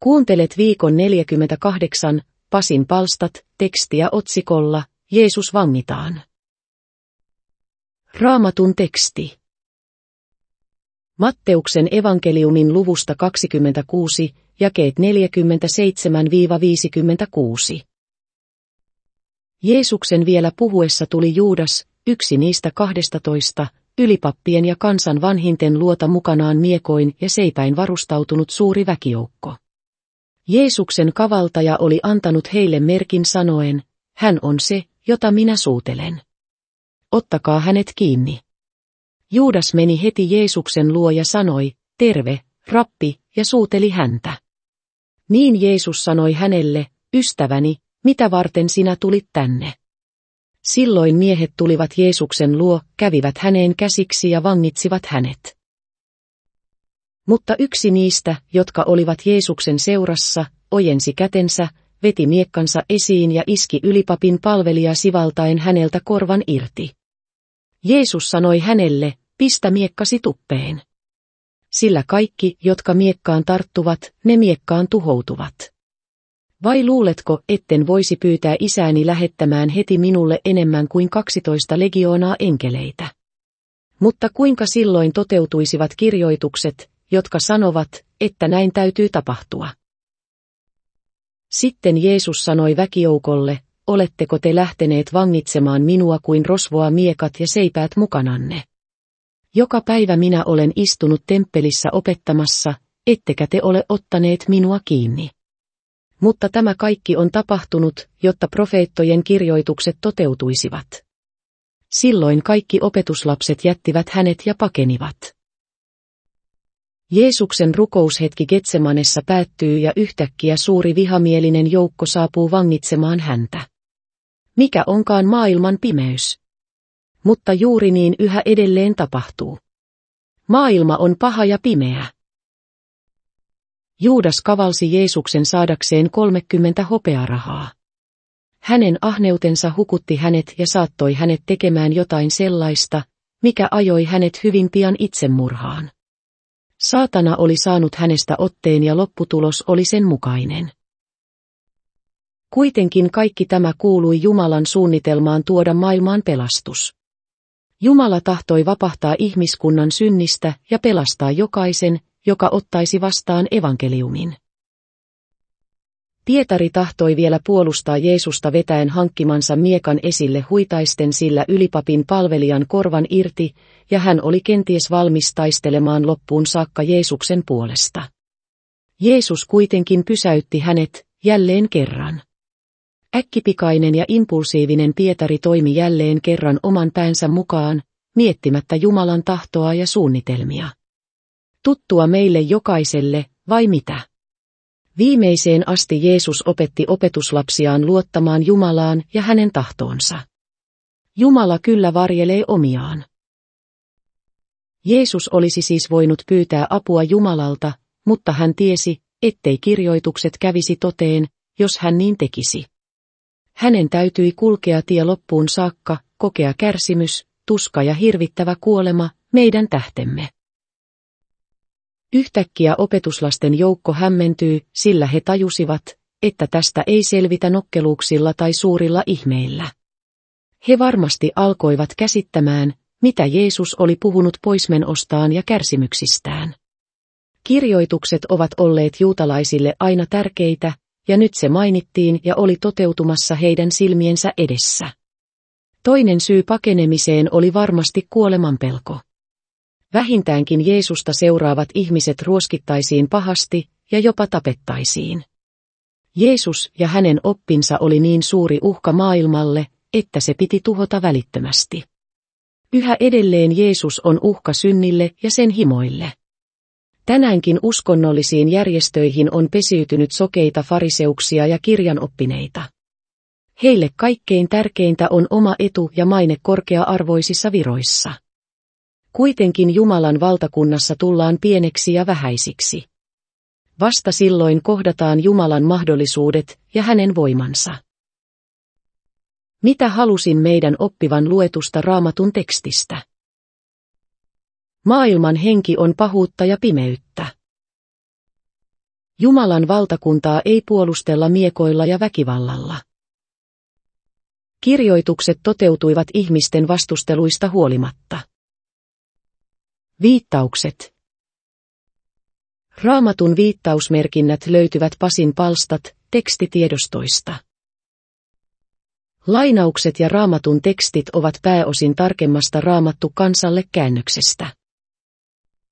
Kuuntelet viikon 48 Pasin palstat tekstiä otsikolla Jeesus vangitaan. Raamatun teksti. Matteuksen evankeliumin luvusta 26, jakeet 47-56. Jeesuksen vielä puhuessa tuli Juudas, yksi niistä 12, ylipappien ja kansan vanhinten luota mukanaan miekoin ja seipäin varustautunut suuri väkijoukko. Jeesuksen kavaltaja oli antanut heille merkin sanoen, hän on se, jota minä suutelen. Ottakaa hänet kiinni. Juudas meni heti Jeesuksen luo ja sanoi, terve, rappi, ja suuteli häntä. Niin Jeesus sanoi hänelle, ystäväni, mitä varten sinä tulit tänne? Silloin miehet tulivat Jeesuksen luo, kävivät häneen käsiksi ja vangitsivat hänet. Mutta yksi niistä, jotka olivat Jeesuksen seurassa, ojensi kätensä, veti miekkansa esiin ja iski ylipapin palvelija sivaltaen häneltä korvan irti. Jeesus sanoi hänelle, pistä miekkasi tuppeen. Sillä kaikki, jotka miekkaan tarttuvat, ne miekkaan tuhoutuvat. Vai luuletko, etten voisi pyytää isääni lähettämään heti minulle enemmän kuin 12 legioonaa enkeleitä? Mutta kuinka silloin toteutuisivat kirjoitukset, jotka sanovat, että näin täytyy tapahtua? Sitten Jeesus sanoi väkijoukolle, oletteko te lähteneet vangitsemaan minua kuin rosvoa miekat ja seipäät mukananne? Joka päivä minä olen istunut temppelissä opettamassa, ettekä te ole ottaneet minua kiinni. Mutta tämä kaikki on tapahtunut, jotta profeettojen kirjoitukset toteutuisivat. Silloin kaikki opetuslapset jättivät hänet ja pakenivat. Jeesuksen rukoushetki Getsemanessa päättyy ja yhtäkkiä suuri vihamielinen joukko saapuu vangitsemaan häntä. Mikä onkaan maailman pimeys? Mutta juuri niin yhä edelleen tapahtuu. Maailma on paha ja pimeä. Juudas kavalsi Jeesuksen saadakseen 30 hopearahaa. Hänen ahneutensa hukutti hänet ja saattoi hänet tekemään jotain sellaista, mikä ajoi hänet hyvin pian itsemurhaan. Saatana oli saanut hänestä otteen ja lopputulos oli sen mukainen. Kuitenkin kaikki tämä kuului Jumalan suunnitelmaan tuoda maailmaan pelastus. Jumala tahtoi vapahtaa ihmiskunnan synnistä ja pelastaa jokaisen, joka ottaisi vastaan evankeliumin. Pietari tahtoi vielä puolustaa Jeesusta vetäen hankkimansa miekan esille huitaisten sillä ylipapin palvelijan korvan irti, ja hän oli kenties valmis taistelemaan loppuun saakka Jeesuksen puolesta. Jeesus kuitenkin pysäytti hänet, jälleen kerran. Äkkipikainen ja impulsiivinen Pietari toimi jälleen kerran oman päänsä mukaan, miettimättä Jumalan tahtoa ja suunnitelmia. Tuttua meille jokaiselle, vai mitä? Viimeiseen asti Jeesus opetti opetuslapsiaan luottamaan Jumalaan ja hänen tahtoonsa. Jumala kyllä varjelee omiaan. Jeesus olisi siis voinut pyytää apua Jumalalta, mutta hän tiesi, ettei kirjoitukset kävisi toteen, jos hän niin tekisi. Hänen täytyi kulkea tie loppuun saakka, kokea kärsimys, tuska ja hirvittävä kuolema, meidän tähtemme. Yhtäkkiä opetuslasten joukko hämmentyy, sillä he tajusivat, että tästä ei selvitä nokkeluuksilla tai suurilla ihmeillä. He varmasti alkoivat käsittämään, mitä Jeesus oli puhunut poismenostaan ja kärsimyksistään. Kirjoitukset ovat olleet juutalaisille aina tärkeitä, ja nyt se mainittiin ja oli toteutumassa heidän silmiensä edessä. Toinen syy pakenemiseen oli varmasti kuolemanpelko. Vähintäänkin Jeesusta seuraavat ihmiset ruoskittaisiin pahasti ja jopa tapettaisiin. Jeesus ja hänen oppinsa oli niin suuri uhka maailmalle, että se piti tuhota välittömästi. Yhä edelleen Jeesus on uhka synnille ja sen himoille. Tänäänkin uskonnollisiin järjestöihin on pesiytynyt sokeita fariseuksia ja kirjanoppineita. Heille kaikkein tärkeintä on oma etu ja maine korkea-arvoisissa viroissa. Kuitenkin Jumalan valtakunnassa tullaan pieneksi ja vähäisiksi. Vasta silloin kohdataan Jumalan mahdollisuudet ja hänen voimansa. Mitä halusin meidän oppivan luetusta Raamatun tekstistä? Maailman henki on pahuutta ja pimeyttä. Jumalan valtakuntaa ei puolustella miekoilla ja väkivallalla. Kirjoitukset toteutuivat ihmisten vastusteluista huolimatta. Viittaukset. Raamatun viittausmerkinnät löytyvät Pasin palstat tekstitiedostoista. Lainaukset ja Raamatun tekstit ovat pääosin tarkemmasta Raamattu kansalle -käännöksestä.